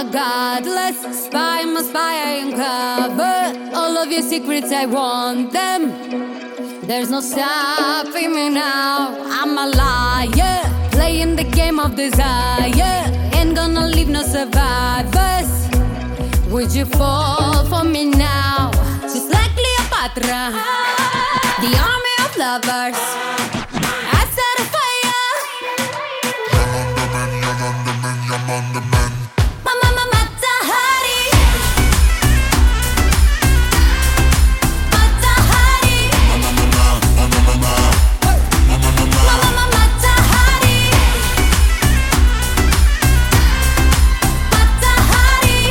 a godless spy, I'm a spy, I uncover all of your secrets, I want them. There's no stopping me now, I'm a liar, playing the game of desire. Ain't gonna leave no survivors. Would you fall for me now? Just like Cleopatra, the army of lovers. I set a fire. I'm on the man. Mama Matahari. Matahari. Mama Matahari. Matahari.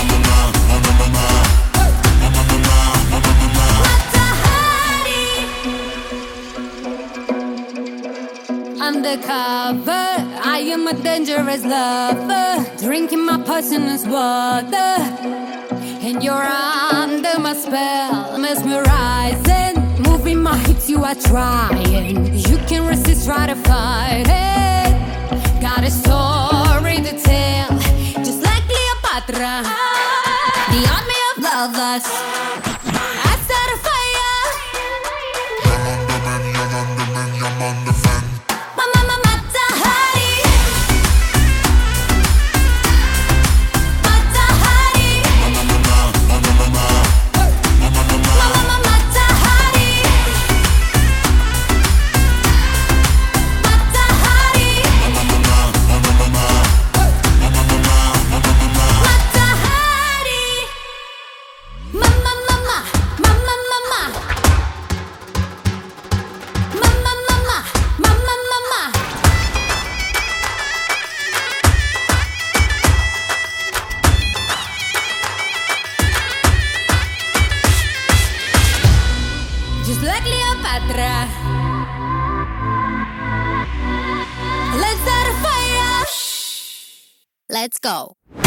Matahari. Undercover, I am a dangerous lover, drinking my poisonous water, and you're under my spell, mesmerizing, moving my hips, you are trying, you can resist, try to fight it, got a story to tell, just like Cleopatra, the army of lovers, I set a fire. I'm on the man. Mama Matahari. Matahari. Mama Matahari. Matahari. Matahari. Mama. Just like Cleopatra, let's start a fire. Let's go.